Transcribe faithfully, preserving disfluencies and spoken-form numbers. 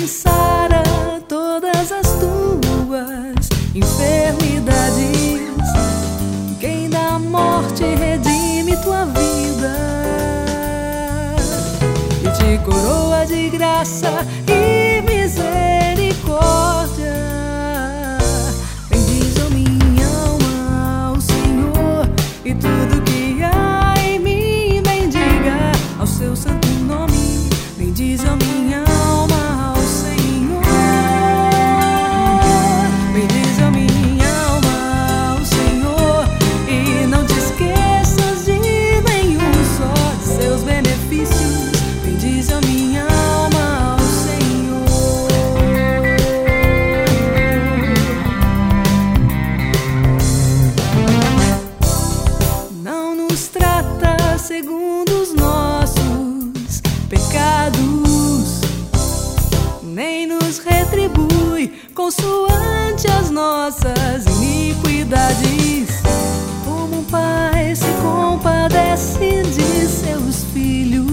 e sara todas as tuas enfermidades. Quem da morte redime tua vida e te coroa de graça e misericórdia. Bendize, ó minha alma, ao Senhor, e tudo que há em mim bendiga ao seu santo nome. Bendize, ó minha alma, ao Senhor. Bendize, ó minha alma, ao Senhor, e não te esqueças de nenhum só de seus benefícios. Bendize, ó minha alma, ao Senhor. Não nos trata segundo os nossos pecados, nem nos retribui consoante as nossas iniquidades. Como um pai se compadece de seus filhos,